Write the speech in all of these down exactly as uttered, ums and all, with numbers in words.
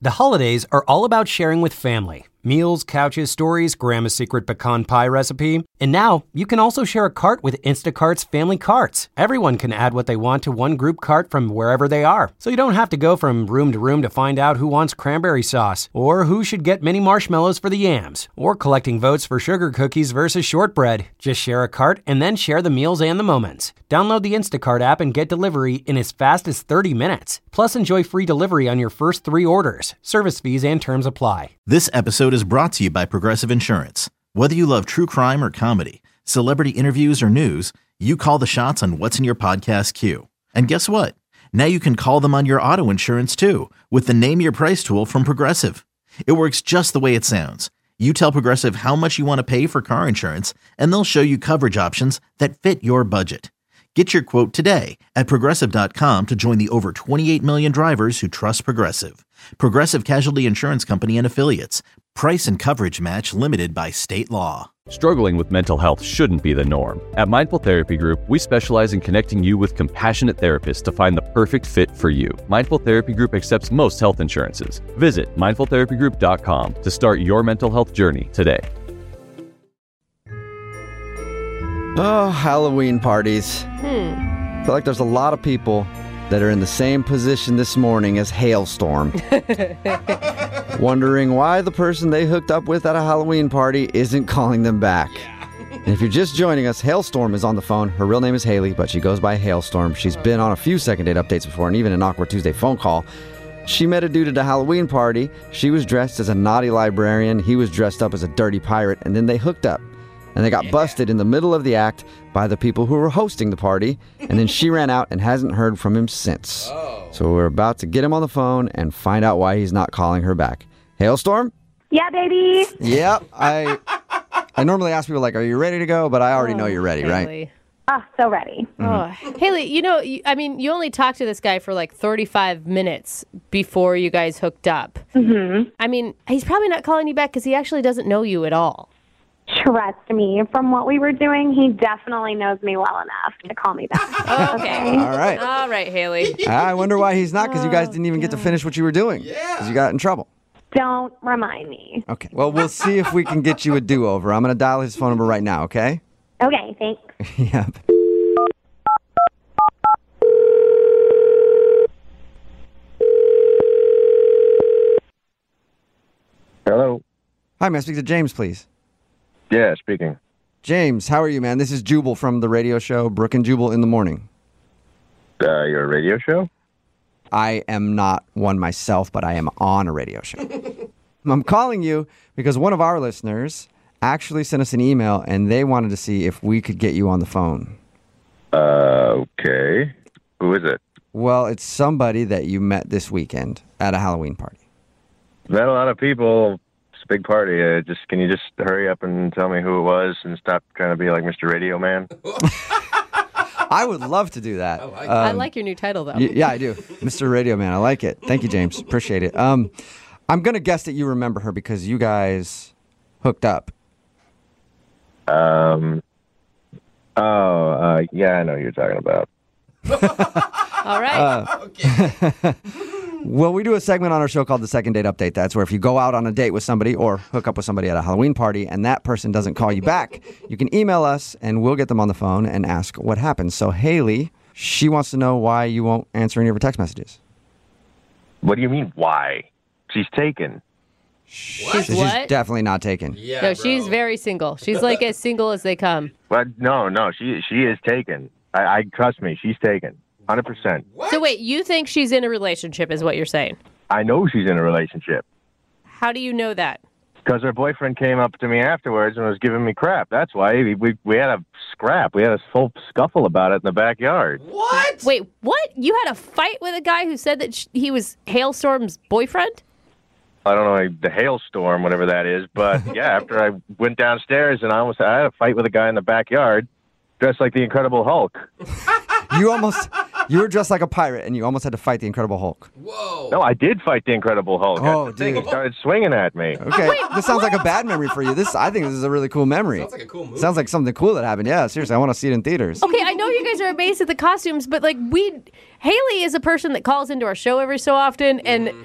The holidays are all about sharing with family. Meals, couches, stories, Grandma's secret pecan pie recipe. And now, you can also share a cart with Instacart's Family Carts. Everyone can add what they want to one group cart from wherever they are. So you don't have to go from room to room to find out who wants cranberry sauce, or who should get mini marshmallows for the yams, or collecting votes for sugar cookies versus shortbread. Just share a cart and then share the meals and the moments. Download the Instacart app and get delivery in as fast as thirty minutes. Plus, enjoy free delivery on your first three orders. Service fees and terms apply. This episode is brought to you by Progressive Insurance. Whether you love true crime or comedy, celebrity interviews or news, you call the shots on what's in your podcast queue. And guess what? Now you can call them on your auto insurance too with the Name Your Price tool from Progressive. It works just the way it sounds. You tell Progressive how much you want to pay for car insurance, and they'll show you coverage options that fit your budget. Get your quote today at Progressive dot com to join the over twenty-eight million drivers who trust Progressive. Progressive Casualty Insurance Company and Affiliates. Price and coverage match limited by state law. Struggling with mental health shouldn't be the norm. At Mindful Therapy Group, we specialize in connecting you with compassionate therapists to find the perfect fit for you. Mindful Therapy Group accepts most health insurances. Visit mindful therapy group dot com to start your mental health journey today. Oh, Halloween parties. Hmm. I feel like there's a lot of people that are in the same position this morning as Hailstorm. Wondering why the person they hooked up with at a Halloween party isn't calling them back. And if you're just joining us, Hailstorm is on the phone. Her real name is Haley, but she goes by Hailstorm. She's been on a few Second Date updates before and even an Awkward Tuesday phone call. She met a dude at a Halloween party. She was dressed as a naughty librarian. He was dressed up as a dirty pirate, and then they hooked up. And they got yeah. busted in the middle of the act by the people who were hosting the party. And then she ran out and hasn't heard from him since. Oh. So we're about to get him on the phone and find out why he's not calling her back. Hailstorm? Yeah, baby. Yep. I I normally ask people, like, are you ready to go? But I already oh, know you're ready, Haley. right? Oh, so ready. Mm-hmm. Oh, Haley, you know, you, I mean, you only talked to this guy for like thirty-five minutes before you guys hooked up. Mm-hmm. I mean, he's probably not calling you back because he actually doesn't know you at all. Trust me, from what we were doing, he definitely knows me well enough to call me back. Okay. All right. All right, Haley. I wonder why he's not, because you guys didn't even get to finish what you were doing. Yeah. Because you got in trouble. Don't remind me. Okay. Well, we'll see if we can get you a do-over. I'm going to dial his phone number right now, okay? Okay, thanks. Yep. Hello. Hi, may I speak to James, please? Yeah, speaking. James, how are you, man? This is Jubal from the radio show Brooke and Jubal in the Morning. Uh, you're a radio show? I am not one myself, but I am on a radio show. I'm calling you because one of our listeners actually sent us an email, and they wanted to see if we could get you on the phone. Uh, okay. Who is it? Well, it's somebody that you met this weekend at a Halloween party. Met a lot of people. It's a big party. Uh, just Can you just hurry up and tell me who it was and stop trying to be like Mister Radio Man? I would love to do that. I like, um, I like your new title, though. Y- yeah, I do. Mister Radio Man. I like it. Thank you, James. Appreciate it. Um, I'm going to guess that you remember her because you guys hooked up. Um. Oh, uh, yeah, I know who you're talking about. All right. Uh, okay. Well, we do a segment on our show called the Second Date Update. That's where if you go out on a date with somebody or hook up with somebody at a Halloween party and that person doesn't call you back, you can email us and we'll get them on the phone and ask what happened. So Haley, she wants to know why you won't answer any of her text messages. What do you mean, why? She's taken. She's so what? She's definitely not taken. Yeah, no, bro. She's very single. She's like as single as they come. Well, no, no, she she is taken. I, I trust me, she's taken. one hundred percent. So wait, you think she's in a relationship is what you're saying? I know she's in a relationship. How do you know that? Because her boyfriend came up to me afterwards and was giving me crap. That's why we, we we had a scrap. We had a full scuffle about it in the backyard. What? Wait, what? You had a fight with a guy who said that sh- he was Hailstorm's boyfriend? I don't know, the hailstorm, whatever that is. But yeah, after I went downstairs and I almost I had a fight with a guy in the backyard dressed like the Incredible Hulk. You almost, you were dressed like a pirate and you almost had to fight the Incredible Hulk. Whoa. No, I did fight the Incredible Hulk. Oh, That's the thing. dude. He started swinging at me. Okay, Wait, this sounds what? like a bad memory for you. This, I think this is a really cool memory. Sounds like a cool movie. Sounds like something cool that happened. Yeah, seriously, I want to see it in theaters. Okay, I know you guys are amazed at the costumes, but like we, Haley is a person that calls into our show every so often, and mm.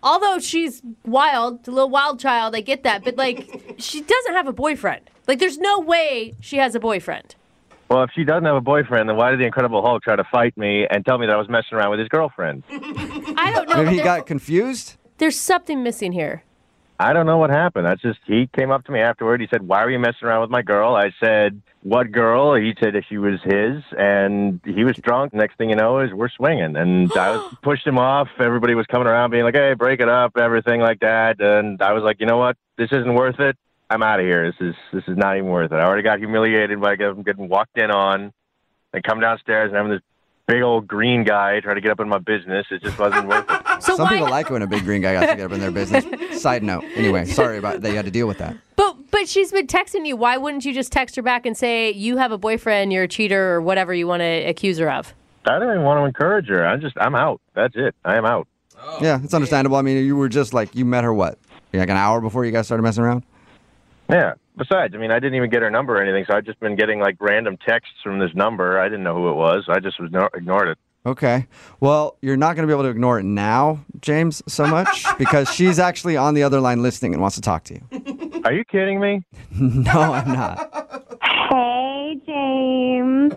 although she's wild, a little wild child, I get that. But, like, she doesn't have a boyfriend. Like, there's no way she has a boyfriend. Well, if she doesn't have a boyfriend, then why did the Incredible Hulk try to fight me and tell me that I was messing around with his girlfriend? I don't know. Maybe he There's- got confused? There's something missing here. I don't know what happened. That's just, he came up to me afterward. He said, why were you messing around with my girl? I said, what girl? He said that she was his, and he was drunk. Next thing you know is we're swinging. And I was pushed him off. Everybody was coming around being like, hey, break it up, everything like that. And I was like, you know what? This isn't worth it. I'm out of here. This is this is not even worth it. I already got humiliated by getting getting walked in on and come downstairs and having this big old green guy try to get up in my business. It just wasn't worth it. So Some why, people like it when a big green guy got to get up in their business. Side note. Anyway, sorry about that you had to deal with that. But but she's been texting you. Why wouldn't you just text her back and say, you have a boyfriend, you're a cheater, or whatever you want to accuse her of? I don't even want to encourage her. I'm just, I'm out. That's it. I am out. Yeah, it's understandable. I mean, you were just like, you met her what? Like an hour before you guys started messing around? Yeah. Besides, I mean, I didn't even get her number or anything, so I've just been getting, like, random texts from this number. I didn't know who it was. I just was no- ignored it. Okay. Well, you're not going to be able to ignore it now, James, so much, because she's actually on the other line listening and wants to talk to you. Are you kidding me? No, I'm not. Hey, James.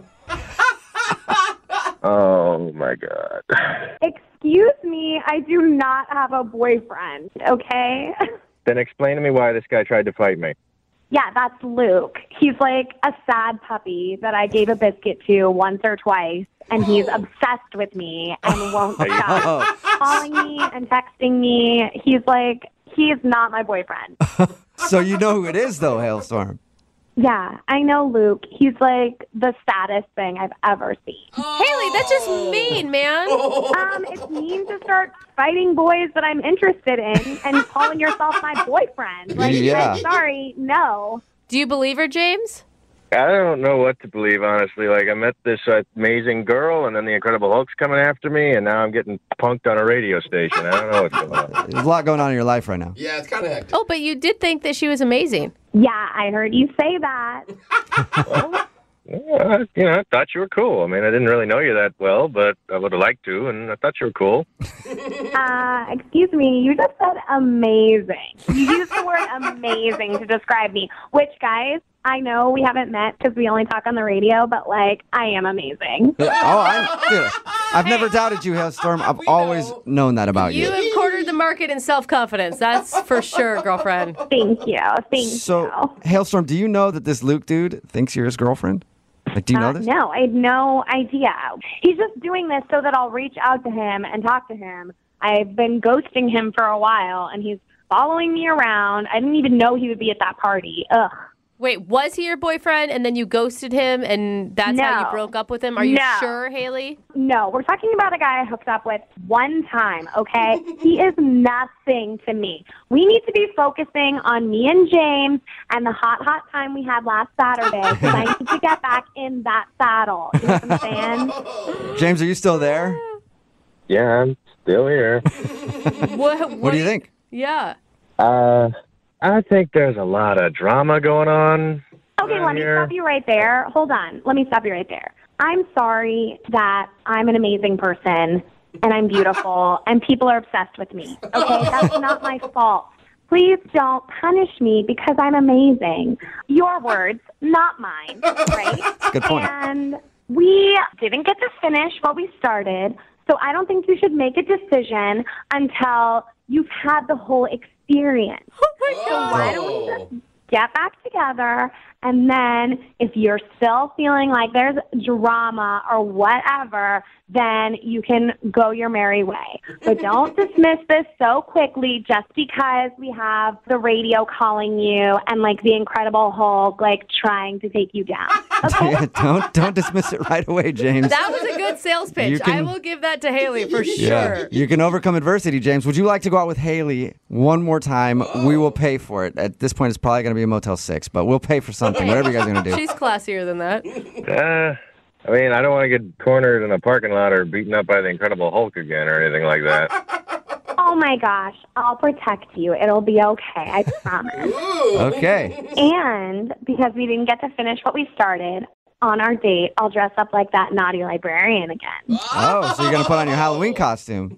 Oh, my God. Excuse me, I do not have a boyfriend, okay? Then explain to me why this guy tried to fight me. Yeah, that's Luke. He's like a sad puppy that I gave a biscuit to once or twice, and he's obsessed with me and won't stop calling me and texting me. He's like, he is not my boyfriend. So you know who it is, though, Hailstorm. Yeah, I know Luke. He's like the saddest thing I've ever seen. Haley, that's just mean, man. Um, it's mean to start fighting boys that I'm interested in and calling yourself my boyfriend. Like, Yeah. I'm sorry, no. Do you believe her, James? I don't know what to believe, honestly. Like, I met this uh, amazing girl, and then the Incredible Hulk's coming after me, and now I'm getting punked on a radio station. I don't know what's going on. There's a lot going on in your life right now. Yeah, it's kind of hectic. Oh, but you did think that she was amazing. Yeah, I heard you say that. Yeah, you know, I thought you were cool. I mean, I didn't really know you that well, but I would have liked to, and I thought you were cool. Uh, excuse me, you just said amazing. You used the word amazing to describe me, which, guys, I know we haven't met because we only talk on the radio, but, like, I am amazing. Oh, I, dude, I've never doubted you, Hailstorm. I've always known that about You you. have cornered the market in self-confidence. That's for sure, girlfriend. Thank you. Thank So, you. Hailstorm, do you know that this Luke dude thinks you're his girlfriend? Like, do you know Uh, this? no, I had no idea. He's just doing this so that I'll reach out to him and talk to him. I've been ghosting him for a while, and he's following me around. I didn't even know he would be at that party. Ugh. Wait, was he your boyfriend and then you ghosted him and that's how you No. broke up with him? Are you No. sure, Haley? No, we're talking about a guy I hooked up with one time, okay? He is nothing to me. We need to be focusing on me and James and the hot, hot time we had last Saturday because I need to get back in that saddle. You know what I'm saying? James, are you still there? Yeah, I'm still here. What, what, What do you think? Yeah. Uh, I think there's a lot of drama going on. Okay, around let me here. stop you right there. Hold on. Let me stop you right there. I'm sorry that I'm an amazing person and I'm beautiful and people are obsessed with me. Okay, that's not my fault. Please don't punish me because I'm amazing. Your words, not mine, right? Good point. And we didn't get to finish what we started, so I don't think you should make a decision until you've had the whole experience. So why don't we just get back together, and then if you're still feeling like there's drama or whatever, then you can go your merry way. But don't dismiss this so quickly just because we have the radio calling you and like the Incredible Hulk like trying to take you down. Okay? don't don't dismiss it right away, James. That was a good sales pitch. You can- I will give that to Haley for Yeah, sure. you can overcome adversity, James. Would you like to go out with Haley one more time? We will pay for it. At this point, it's probably going to be a Motel six, but we'll pay for something, whatever you guys are going to do. She's classier than that. Uh, I mean, I don't want to get cornered in a parking lot or beaten up by the Incredible Hulk again or anything like that. Oh my gosh, I'll protect you. It'll be okay, I promise. Okay. And because we didn't get to finish what we started, on our date, I'll dress up like that naughty librarian again. Oh, so you're going to put on your Halloween costume.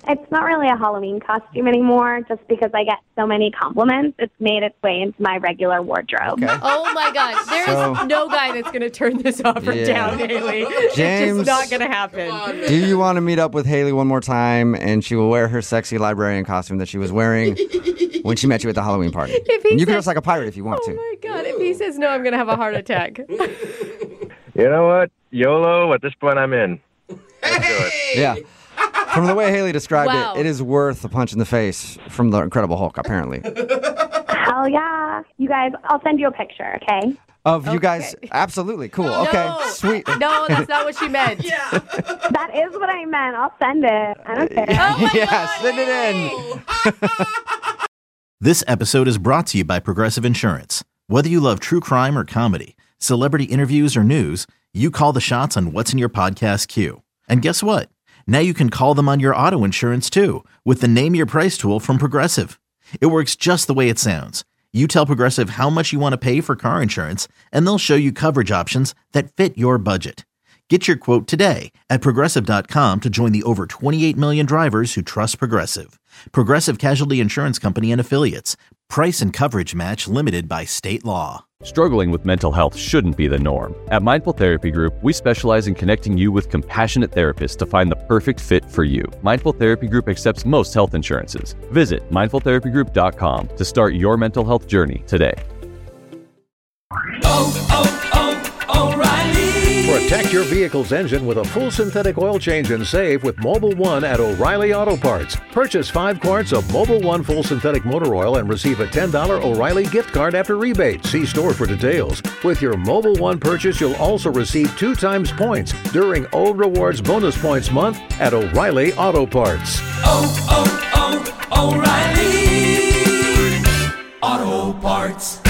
It's not really a Halloween costume anymore just because I get so many compliments. It's made its way into my regular wardrobe. Okay. Oh my God. There is So- no guy that's going to turn this offer Yeah. down, Haley. It's James- just not going to happen. Do you want to meet up with Haley one more time and she will wear her sexy librarian costume that she was wearing when she met you at the Halloween party? If he And you can says- dress like a pirate if you want Oh to. my God. If he says no, I'm going to have a heart attack. You know what? YOLO, at this point, I'm in. Let's do it. Yeah. From the way Haley described Wow. it, it is worth a punch in the face from the Incredible Hulk, apparently. Hell yeah. You guys, I'll send you a picture, okay? Of you guys, Okay. absolutely. Cool. Okay, No. sweet. No, that's not what she meant. That is what I meant. I'll send it. I don't care. Oh my Yeah, God, send it in. This episode is brought to you by Progressive Insurance. Whether you love true crime or comedy, celebrity interviews or news, you call the shots on what's in your podcast queue. And guess what? Now you can call them on your auto insurance too with the Name Your Price tool from Progressive. It works just the way it sounds. You tell Progressive how much you want to pay for car insurance, and they'll show you coverage options that fit your budget. Get your quote today at Progressive dot com to join the over twenty-eight million drivers who trust Progressive. Progressive Casualty Insurance Company and Affiliates. Price and coverage match limited by state law. Struggling with mental health shouldn't be the norm. At Mindful Therapy Group, we specialize in connecting you with compassionate therapists to find the perfect fit for you. Mindful Therapy Group accepts most health insurances. Visit mindful therapy group dot com to start your mental health journey today. Oh, oh, oh, O'Reilly. Protect your vehicle's engine with a full synthetic oil change and save with Mobile One at O'Reilly Auto Parts. Purchase five quarts of Mobile One full synthetic motor oil and receive a ten dollars O'Reilly gift card after rebate. See store for details. With your Mobile One purchase, you'll also receive two times points during O Rewards Bonus Points Month at O'Reilly Auto Parts. Oh, oh, oh, O'Reilly Auto Parts.